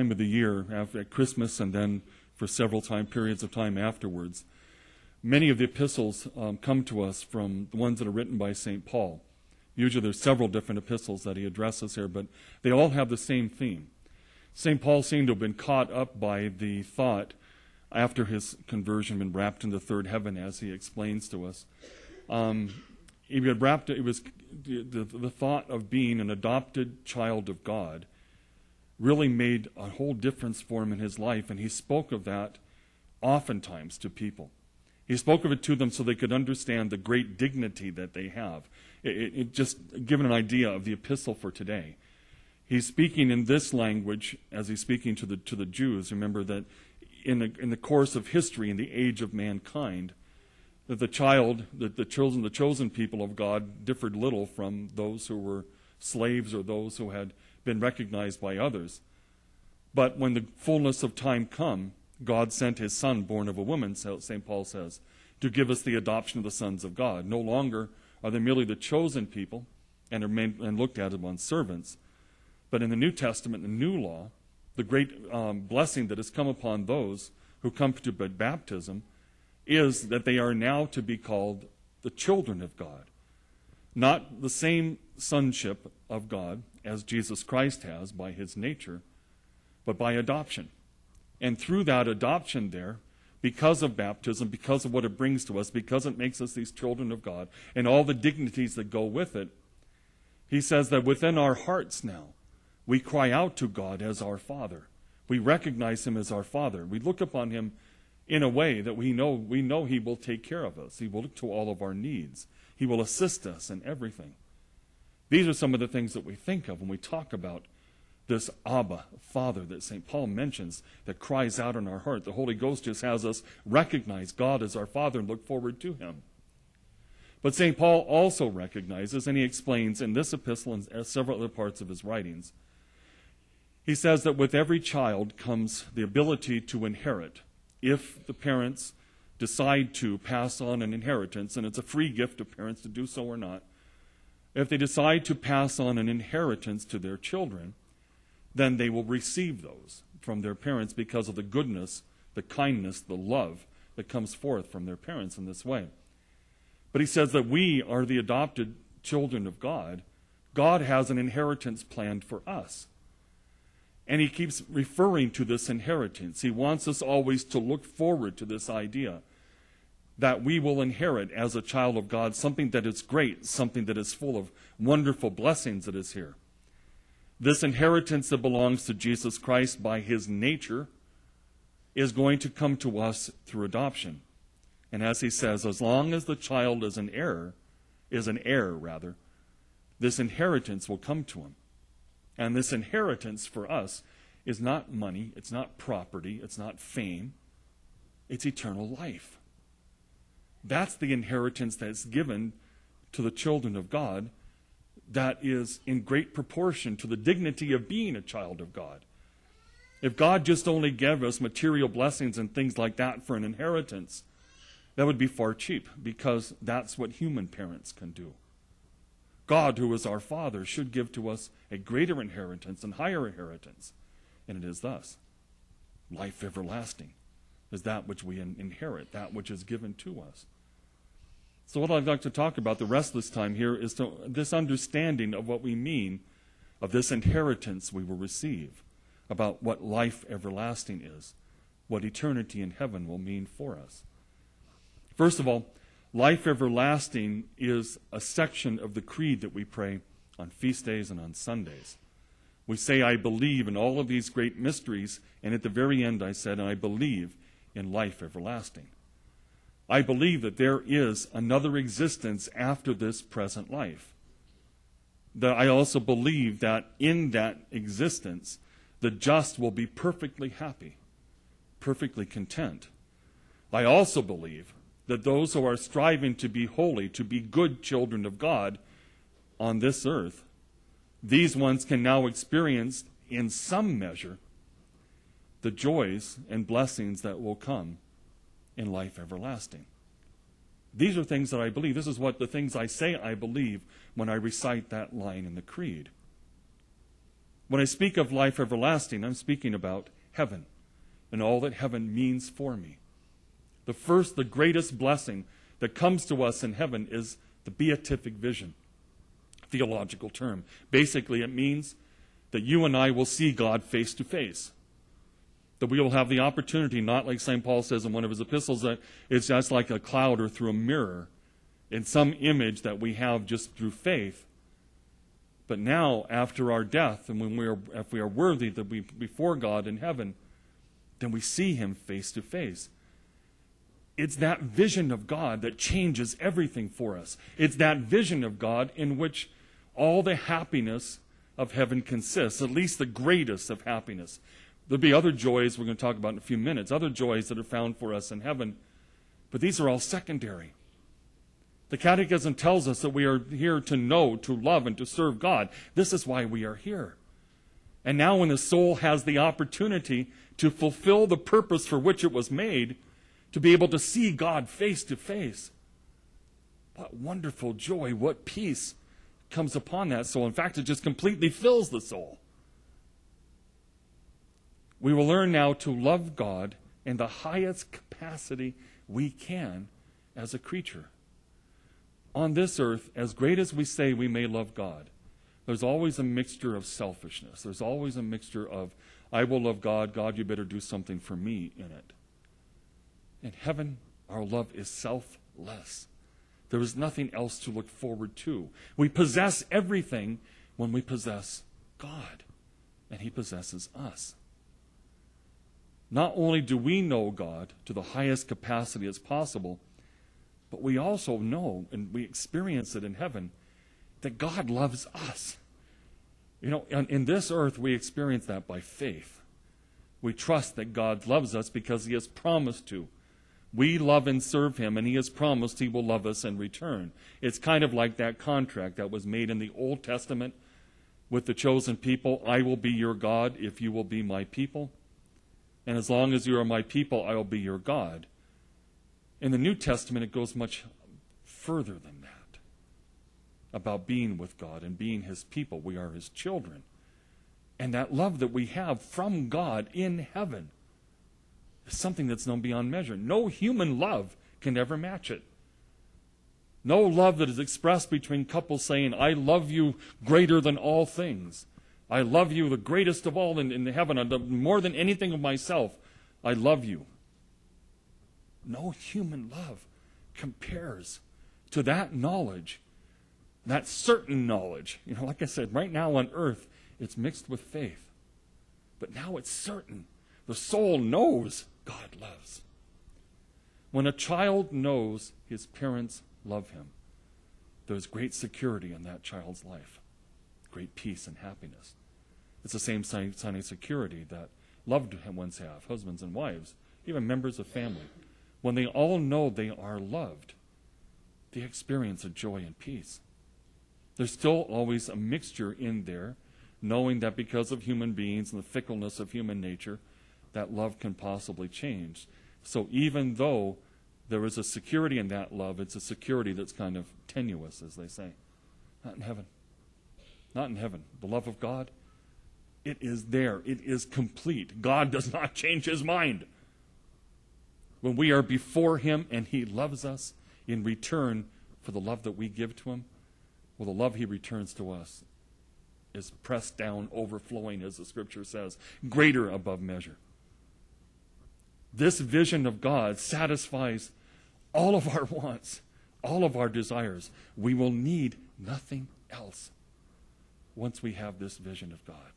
of the year, at Christmas and then for several periods of time afterwards, many of the epistles come to us from the ones that are written by St. Paul. Usually there's several different epistles that he addresses here, but they all have the same theme. St. Paul seemed to have been caught up by the thought after his conversion, been wrapped in the third heaven, as he explains to us. It was the thought of being an adopted child of God really made a whole difference for him in his life, and he spoke of that oftentimes to people. He spoke of it to them so they could understand the great dignity that they have. It just given an idea of the epistle for today. He's speaking in this language as he's speaking to the Jews. Remember that in the course of history, in the age of mankind, that the chosen people of God differed little from those who were slaves or those who had been recognized by others. But when the fullness of time come, God sent his Son, born of a woman, St. Paul says, to give us the adoption of the sons of God. No longer are they merely the chosen people and are looked at as one's servants. But in the New Testament, the new law, the great blessing that has come upon those who come to baptism is that they are now to be called the children of God. Not the same sonship of God as Jesus Christ has by his nature, but by adoption. And through that adoption there, because of baptism, because of what it brings to us, because it makes us these children of God, and all the dignities that go with it, he says that within our hearts now, we cry out to God as our Father. We recognize him as our Father. We look upon him in a way that we know he will take care of us. He will look to all of our needs. He will assist us in everything. These are some of the things that we think of when we talk about this Abba, Father, that St. Paul mentions, that cries out in our heart. The Holy Ghost just has us recognize God as our Father and look forward to him. But St. Paul also recognizes, and he explains in this epistle and several other parts of his writings, he says that with every child comes the ability to inherit if the parents decide to pass on an inheritance, and it's a free gift of parents to do so or not. If they decide to pass on an inheritance to their children, then they will receive those from their parents because of the goodness, the kindness, the love that comes forth from their parents in this way. But he says that we are the adopted children of God. God has an inheritance planned for us. And he keeps referring to this inheritance. He wants us always to look forward to this idea that we will inherit as a child of God something that is great, something that is full of wonderful blessings that is here. This inheritance that belongs to Jesus Christ by his nature is going to come to us through adoption. And as he says, as long as the child is an heir, this inheritance will come to him. And this inheritance for us is not money, it's not property, it's not fame, it's eternal life. That's the inheritance that's given to the children of God that is in great proportion to the dignity of being a child of God. If God just only gave us material blessings and things like that for an inheritance, that would be far cheap, because that's what human parents can do. God, who is our Father, should give to us a greater inheritance and higher inheritance. And it is thus. Life everlasting is that which we inherit, that which is given to us. So what I'd like to talk about the rest of this time here is this understanding of what we mean of this inheritance we will receive, about what life everlasting is, what eternity in heaven will mean for us. First of all, life everlasting is a section of the creed that we pray on feast days and on Sundays. We say, I believe in all of these great mysteries, and at the very end I said, I believe in life everlasting. I believe that there is another existence after this present life. That I also believe that in that existence, the just will be perfectly happy, perfectly content. I also believe that those who are striving to be holy, to be good children of God on this earth, these ones can now experience in some measure the joys and blessings that will come in life everlasting. These are things that I believe. This is what the things I say I believe when I recite that line in the creed. When I speak of life everlasting, I'm speaking about heaven and all that heaven means for me. The greatest blessing that comes to us in heaven is the beatific vision, theological term. Basically, it means that you and I will see God face to face. That we will have the opportunity, not like St. Paul says in one of his epistles, that it's just like a cloud or through a mirror in some image that we have just through faith. But now, after our death, and if we are worthy to be before God in heaven, then we see him face to face. It's that vision of God that changes everything for us. It's that vision of God in which all the happiness of heaven consists, at least the greatest of happiness. There'll be other joys we're going to talk about in a few minutes, other joys that are found for us in heaven, but these are all secondary. The Catechism tells us that we are here to know, to love, and to serve God. This is why we are here. And now when the soul has the opportunity to fulfill the purpose for which it was made, to be able to see God face to face, what wonderful joy, what peace comes upon that soul. In fact, it just completely fills the soul. We will learn now to love God in the highest capacity we can as a creature. On this earth, as great as we say we may love God, there's always a mixture of selfishness. There's always a mixture of, I will love God, God, you better do something for me in it. In heaven, our love is selfless. There is nothing else to look forward to. We possess everything when we possess God, and he possesses us. Not only do we know God to the highest capacity as possible, but we also know, and we experience it in heaven, that God loves us. You know, in this earth, we experience that by faith. We trust that God loves us because he has promised to. We love and serve him, and he has promised he will love us in return. It's kind of like that contract that was made in the Old Testament with the chosen people. I will be your God if you will be my people. And as long as you are my people, I will be your God. In the New Testament, it goes much further than that, about being with God and being his people. We are his children. And that love that we have from God in heaven is something that's known beyond measure. No human love can ever match it. No love that is expressed between couples saying, I love you greater than all things. I love you the greatest of all in heaven. More than anything of myself, I love you. No human love compares to that knowledge, that certain knowledge. You know, like I said, right now on earth, it's mixed with faith. But now it's certain. The soul knows God loves. When a child knows his parents love him, there's great security in that child's life, great peace and happiness. It's the same sign of security that loved ones have, husbands and wives, even members of family. When they all know they are loved, they experience a joy and peace. There's still always a mixture in there, knowing that because of human beings and the fickleness of human nature, that love can possibly change. So even though there is a security in that love, it's a security that's kind of tenuous, as they say. Not in heaven. Not in heaven. The love of God, it is there. It is complete. God does not change his mind. When we are before him and he loves us in return for the love that we give to him, well, the love he returns to us is pressed down, overflowing, as the scripture says, greater above measure. This vision of God satisfies all of our wants, all of our desires. We will need nothing else once we have this vision of God.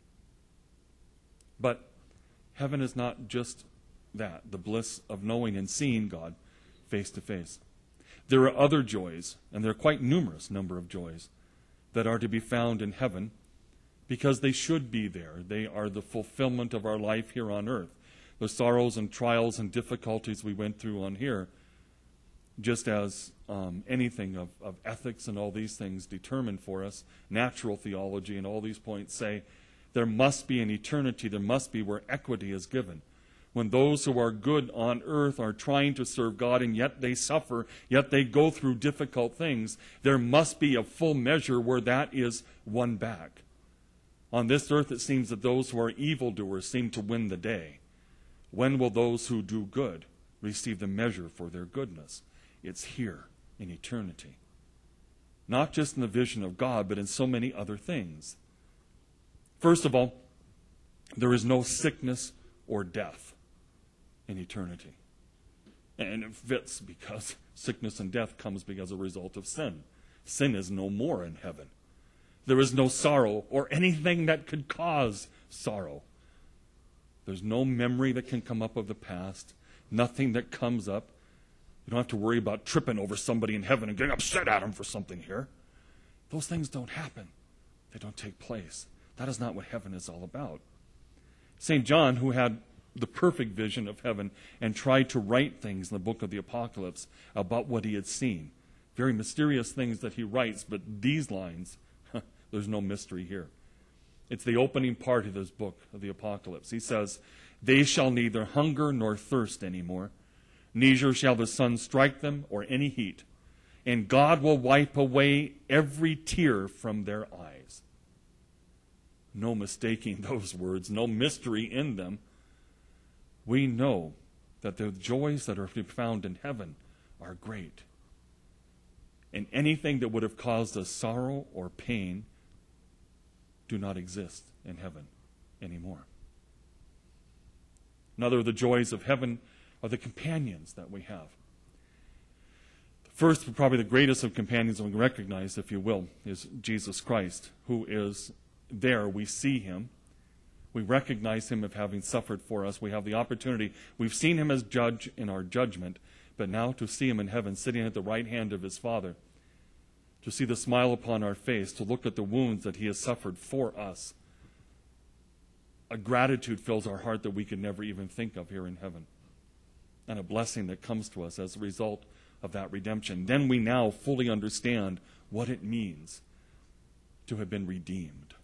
But heaven is not just that, the bliss of knowing and seeing God face to face. There are other joys, and there are quite numerous number of joys that are to be found in heaven because they should be there. They are the fulfillment of our life here on earth. The sorrows and trials and difficulties we went through on here, just as anything of ethics and all these things determined for us, natural theology and all these points say, there must be an eternity, there must be where equity is given. When those who are good on earth are trying to serve God and yet they suffer, yet they go through difficult things, there must be a full measure where that is won back. On this earth it seems that those who are evildoers seem to win the day. When will those who do good receive the measure for their goodness? It's here in eternity. Not just in the vision of God, but in so many other things. First of all, there is no sickness or death in eternity. And it fits because sickness and death comes because of a result of sin. Sin is no more in heaven. There is no sorrow or anything that could cause sorrow. There's no memory that can come up of the past, nothing that comes up. You don't have to worry about tripping over somebody in heaven and getting upset at them for something here. Those things don't happen. They don't take place. That is not what heaven is all about. St. John, who had the perfect vision of heaven and tried to write things in the book of the Apocalypse about what he had seen. Very mysterious things that he writes, but these lines, there's no mystery here. It's the opening part of this book of the Apocalypse. He says, "They shall neither hunger nor thirst anymore, neither shall the sun strike them or any heat, and God will wipe away every tear from their eyes." No mistaking those words, no mystery in them. We know that the joys that are to be found in heaven are great. And anything that would have caused us sorrow or pain do not exist in heaven anymore. Another of the joys of heaven are the companions that we have. First, probably the greatest of companions that we recognize, if you will, is Jesus Christ, who is there. We see him. We recognize him of having suffered for us. We have the opportunity. We've seen him as judge in our judgment, but now to see him in heaven, sitting at the right hand of his Father, to see the smile upon our face, to look at the wounds that he has suffered for us. A gratitude fills our heart that we could never even think of here in heaven, and a blessing that comes to us as a result of that redemption. Then we now fully understand what it means to have been redeemed.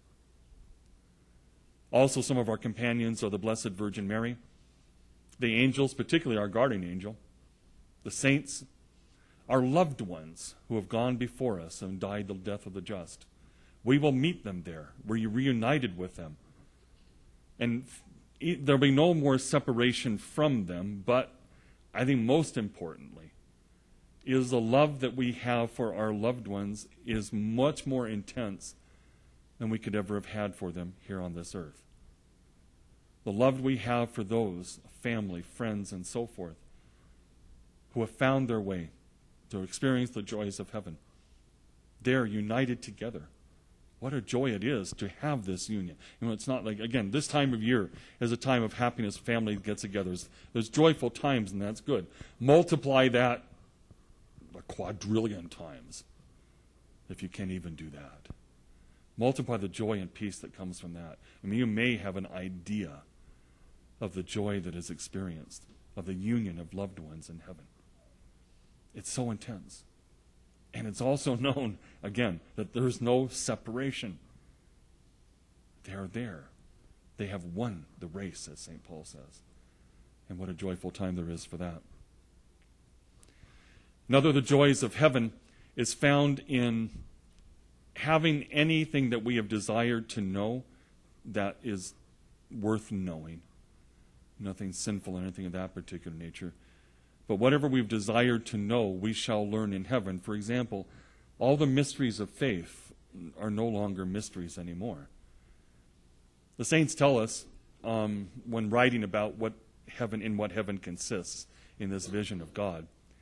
Also, some of our companions are the Blessed Virgin Mary, the angels, particularly our guardian angel, the saints, our loved ones who have gone before us and died the death of the just. We will meet them there. We're reunited with them. And there'll be no more separation from them, but I think most importantly is the love that we have for our loved ones is much more intense than we could ever have had for them here on this earth. The love we have for those, family, friends, and so forth, who have found their way to experience the joys of heaven. They're united together. What a joy it is to have this union. You know, it's not like, again, this time of year is a time of happiness, family get-togethers. There's joyful times, and that's good. Multiply that a quadrillion times, if you can even do that. Multiply the joy and peace that comes from that. I mean, you may have an idea of the joy that is experienced, of the union of loved ones in heaven. It's so intense. And it's also known, again, that there's no separation. They are there. They have won the race, as St. Paul says. And what a joyful time there is for that. Another of the joys of heaven is found in having anything that we have desired to know that is worth knowing. Nothing sinful or anything of that particular nature. But whatever we've desired to know, we shall learn in heaven. For example, all the mysteries of faith are no longer mysteries anymore. The saints tell us, when writing about what heaven consists in this vision of God,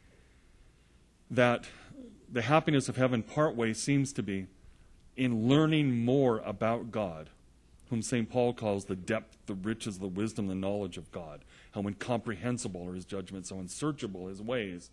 that the happiness of heaven partway seems to be in learning more about God, whom St. Paul calls the depth, the riches, the wisdom, the knowledge of God. How incomprehensible are his judgments, how unsearchable his ways.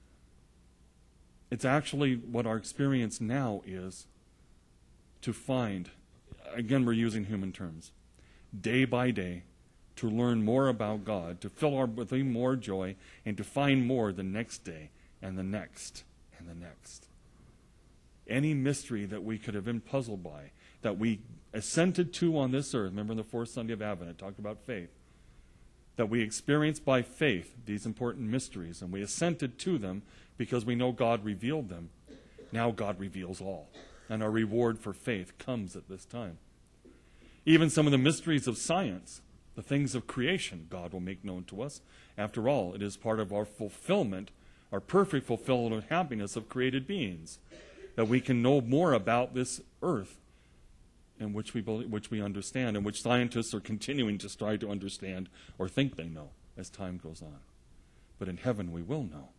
It's actually what our experience now is to find, again we're using human terms, day by day, to learn more about God, to fill our with more joy, and to find more the next day, and the next, and the next. Any mystery that we could have been puzzled by, that we assented to on this earth, remember on the fourth Sunday of Advent, I talked about faith, that we experience by faith these important mysteries, and we assented to them because we know God revealed them. Now God reveals all, and our reward for faith comes at this time. Even some of the mysteries of science, the things of creation, God will make known to us. After all, it is part of our fulfillment, our perfect fulfillment of happiness of created beings, that we can know more about this earth, in which we understand, and which scientists are continuing to strive to understand or think they know as time goes on. But in heaven we will know.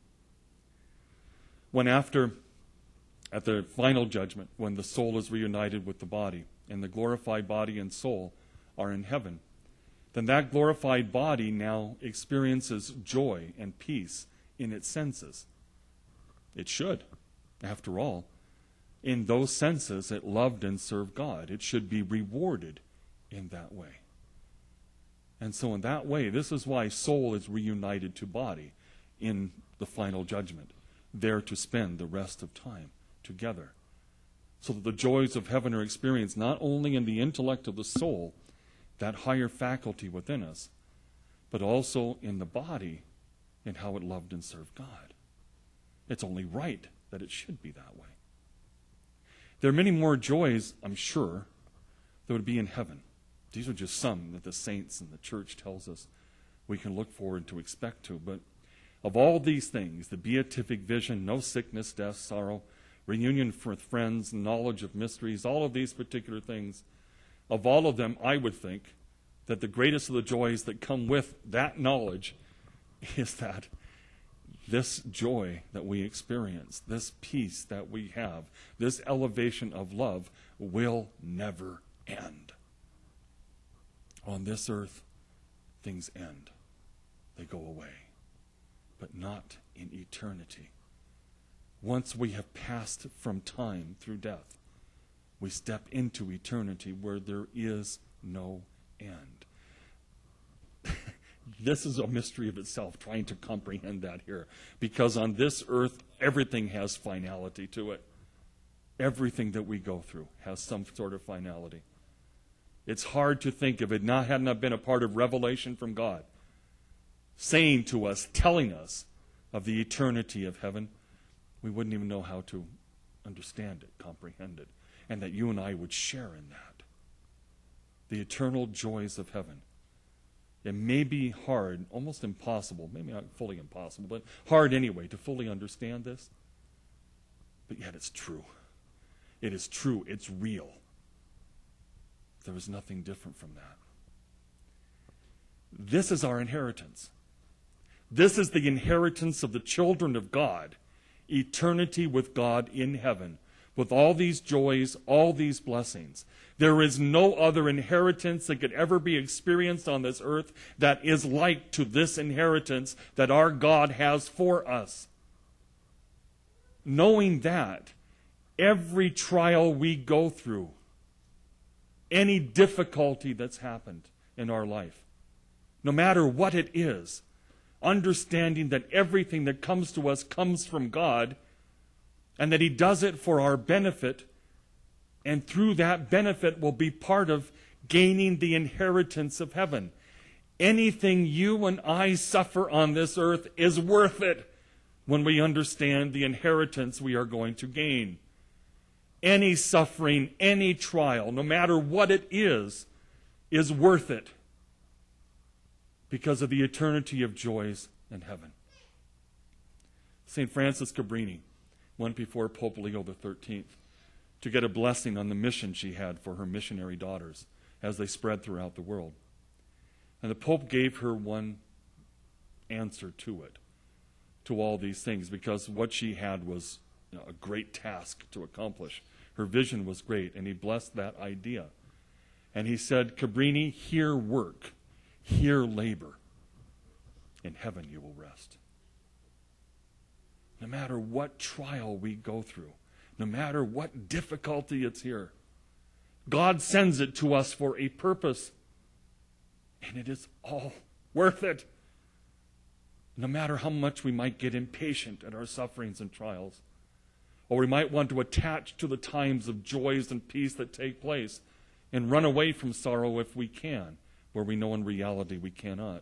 At the final judgment, when the soul is reunited with the body, and the glorified body and soul are in heaven, then that glorified body now experiences joy and peace in its senses. It should. After all, in those senses it loved and served God. It should be rewarded in that way. And so in that way, this is why soul is reunited to body in the final judgment, there to spend the rest of time together. So that the joys of heaven are experienced not only in the intellect of the soul, that higher faculty within us, but also in the body and how it loved and served God. It's only right that it should be that way. There are many more joys, I'm sure, that would be in heaven. These are just some that the saints and the church tells us we can look forward to, expect to. But of all these things, the beatific vision, no sickness, death, sorrow, reunion with friends, knowledge of mysteries, all of these particular things, of all of them, I would think that the greatest of the joys that come with that knowledge is that this joy that we experience, this peace that we have, this elevation of love will never end. On this earth, things end. They go away. But not in eternity. Once we have passed from time through death, we step into eternity where there is no end. This is a mystery of itself, trying to comprehend that here. Because on this earth, everything has finality to it. Everything that we go through has some sort of finality. It's hard to think if it had not been a part of revelation from God, saying to us, telling us of the eternity of heaven, we wouldn't even know how to understand it, comprehend it, and that you and I would share in that. The eternal joys of heaven. It may be hard, almost impossible, maybe not fully impossible, but hard anyway to fully understand this. But yet it's true. It is true. It's real. There is nothing different from that. This is our inheritance. This is the inheritance of the children of God, eternity with God in heaven, with all these joys, all these blessings. There is no other inheritance that could ever be experienced on this earth that is like to this inheritance that our God has for us. Knowing that, every trial we go through, any difficulty that's happened in our life, no matter what it is, understanding that everything that comes to us comes from God, and that He does it for our benefit, and through that benefit will be part of gaining the inheritance of heaven. Anything you and I suffer on this earth is worth it when we understand the inheritance we are going to gain. Any suffering, any trial, no matter what it is worth it because of the eternity of joys in heaven. St. Frances Cabrini went before Pope Leo XIII to get a blessing on the mission she had for her missionary daughters as they spread throughout the world. And the Pope gave her one answer to it, to all these things, because what she had was a great task to accomplish. Her vision was great, and he blessed that idea. And he said, Cabrini, here work, here labor. In heaven you will rest. No matter what trial we go through, no matter what difficulty it's here, God sends it to us for a purpose. And it is all worth it. No matter how much we might get impatient at our sufferings and trials, or we might want to attach to the times of joys and peace that take place and run away from sorrow if we can, where we know in reality we cannot.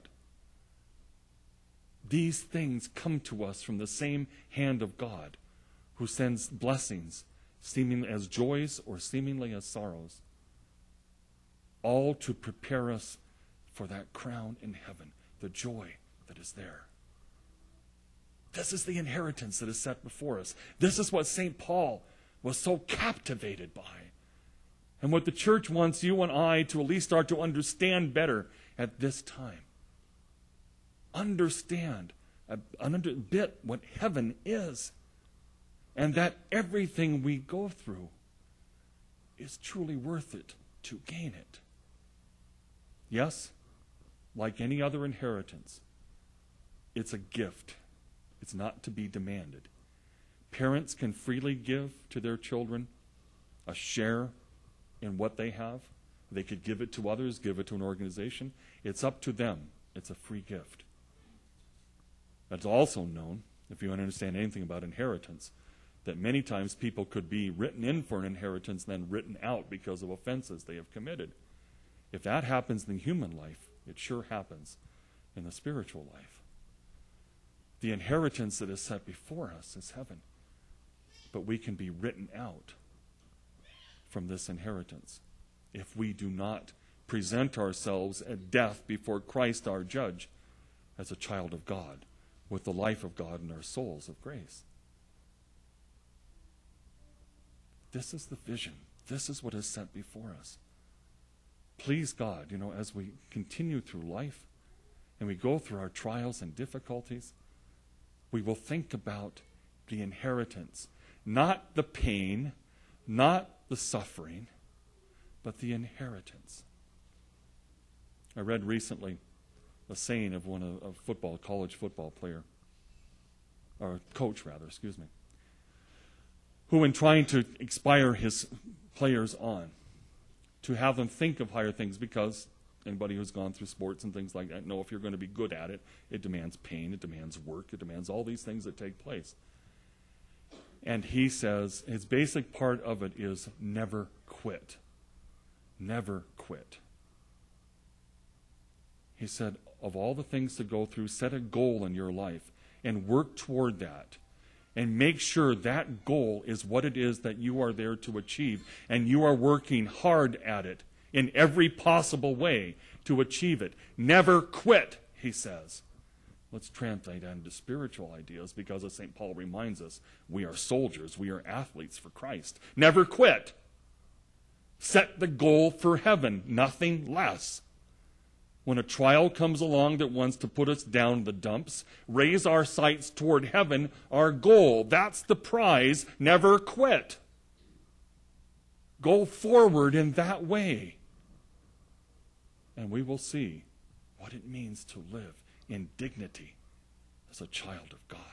These things come to us from the same hand of God, who sends blessings, seemingly as joys or seemingly as sorrows. all to prepare us for that crown in heaven, the joy that is there. This is the inheritance that is set before us. This is what St. Paul was so captivated by. And what the church wants you and I to at least start to understand better at this time. Understand a bit what heaven is. And that everything we go through is truly worth it to gain it. Yes, like any other inheritance, it's a gift. It's not to be demanded. Parents can freely give to their children a share in what they have. They could give it to others, give it to an organization. It's up to them. It's a free gift. It's also known, if you understand anything about inheritance, that many times people could be written in for an inheritance and then written out because of offenses they have committed. If that happens in the human life, it sure happens in the spiritual life. The inheritance that is set before us is heaven. But we can be written out from this inheritance if we do not present ourselves at death before Christ our judge as a child of God with the life of God in our souls of grace. This is the vision. This is what is set before us. Please God, as we continue through life and we go through our trials and difficulties, we will think about the inheritance. Not the pain, not the suffering, but the inheritance. I read recently a saying of a college football player, or coach rather, who in trying to inspire his players on, to have them think of higher things, because anybody who's gone through sports and things like that know if you're going to be good at it, it demands pain, it demands work, it demands all these things that take place. And he says his basic part of it is never quit. Never quit. He said, of all the things to go through, set a goal in your life and work toward that. And make sure that goal is what it is that you are there to achieve. And you are working hard at it in every possible way to achieve it. Never quit, he says. Let's translate that into spiritual ideas, because as St. Paul reminds us, we are soldiers, we are athletes for Christ. Never quit. Set the goal for heaven, nothing less. When a trial comes along that wants to put us down the dumps, raise our sights toward heaven, our goal. That's the prize. Never quit. Go forward in that way. And we will see what it means to live in dignity as a child of God.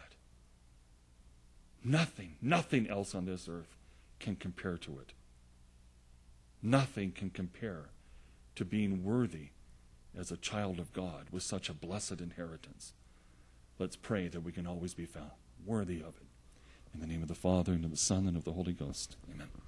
Nothing else on this earth can compare to it. Nothing can compare to being worthy as a child of God with such a blessed inheritance. Let's pray that we can always be found worthy of it. In the name of the Father, and of the Son, and of the Holy Ghost. Amen.